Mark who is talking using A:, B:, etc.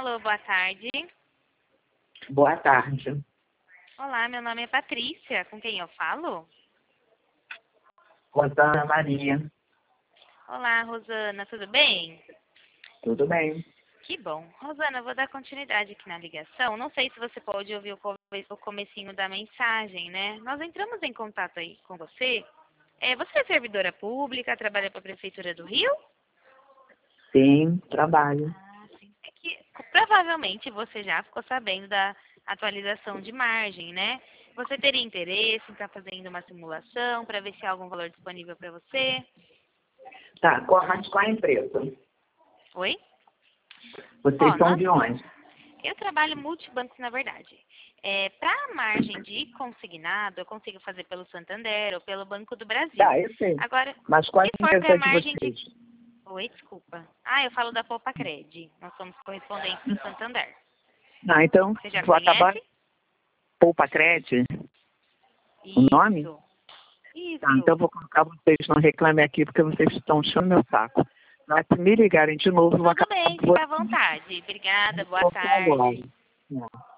A: Alô, boa tarde.
B: Boa tarde.
A: Olá, meu nome é Patrícia. Com quem eu falo?
B: Rosana Maria.
A: Olá, Rosana, tudo bem?
B: Tudo bem?
A: Que bom. Rosana, eu vou dar continuidade aqui na ligação. Não sei se você pode ouvir o comecinho da mensagem, né? Nós entramos em contato aí com você. Você é servidora pública, trabalha para a Prefeitura do Rio?
B: Sim, trabalho.
A: Ah, sim. É que provavelmente você já ficou sabendo da atualização de margem, né? Você teria interesse em estar fazendo uma simulação para ver se há algum valor disponível para você?
B: Tá, mas qual a empresa?
A: Oi?
B: Vocês
A: Ó,
B: são de onde?
A: eu trabalho multibancos, na verdade. Para a margem de consignado, eu consigo fazer pelo Santander ou pelo Banco do Brasil.
B: Tá, eu sei.
A: Agora,
B: Mas qual
A: se
B: a
A: for para a
B: empresa de
A: margem de...
B: vocês?
A: Oi, desculpa. Eu falo da Poupa-Cred. Nós somos correspondentes do Santander.
B: Não, então,
A: Você já
B: vou acabar
A: conhece?
B: Poupa Cred, o nome?
A: Isso.
B: Tá, então eu vou colocar vocês no Reclame Aqui, porque vocês estão enchendo meu saco. Mas se me ligarem de novo, eu vou
A: Tudo
B: acabar
A: bem,
B: com
A: fica à vontade. Obrigada, boa
B: você agora.
A: tarde.
B: Não.